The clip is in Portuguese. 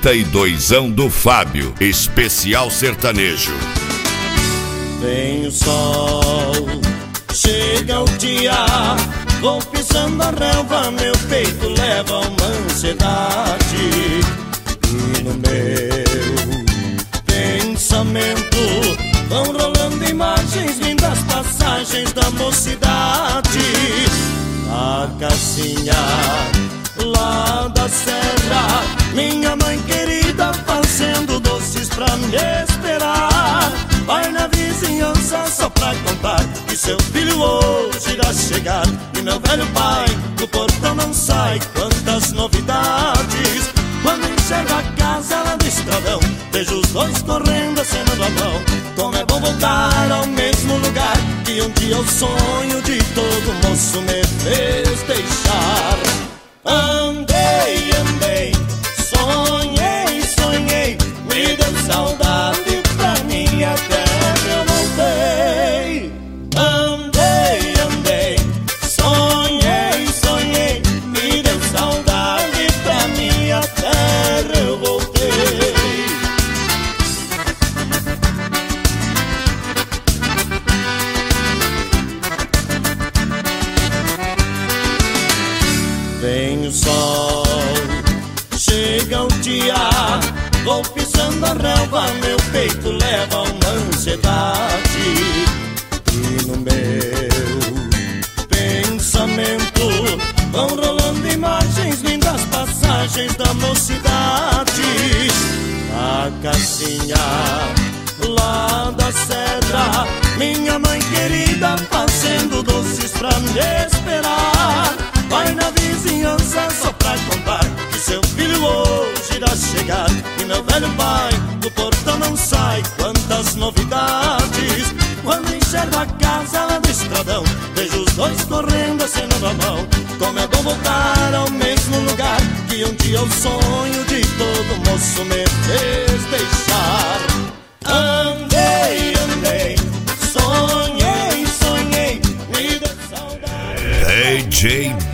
32ão do Fábio, especial sertanejo. Vem o sol, chega o dia, vou pisando a relva, meu peito leva uma ansiedade. E no meu pensamento vão rolando imagens, lindas passagens da mocidade. A casinha lá da serra, minha mãe querida fazendo doces pra me esperar. Vai na vizinhança só pra contar que seu filho hoje irá chegar. E meu velho pai do portão não sai, quantas novidades. Quando enxerga a casa lá do estradão, vejo os dois correndo, acenando a mão. Como é bom voltar ao mesmo lugar que um dia o sonho de todo moço me fez deixar. Andei, andei, sonhei, sonhei, me deu saudade pra minha terra eu voltei. Andei, andei, sonhei, sonhei, me deu saudade pra minha terra eu voltei. Vem o sol, chega o dia, vou pisando a relva, meu peito leva uma ansiedade. E no meu pensamento vão rolando imagens, lindas passagens da mocidade. A casinha lá da serra, minha mãe querida fazendo doces pra me esperar. Vai na vizinhança só pra contar que seu filho hoje irá chegar. E meu velho pai do portão não sai, quantas novidades. Quando enxergo a casa lá do estradão, vejo os dois correndo, acenando a mão. Como é bom voltar ao mesmo lugar que um dia o sonho de todo moço me fez deixar. Andei, andei, sonhei, sonhei, me deu saudade. DJ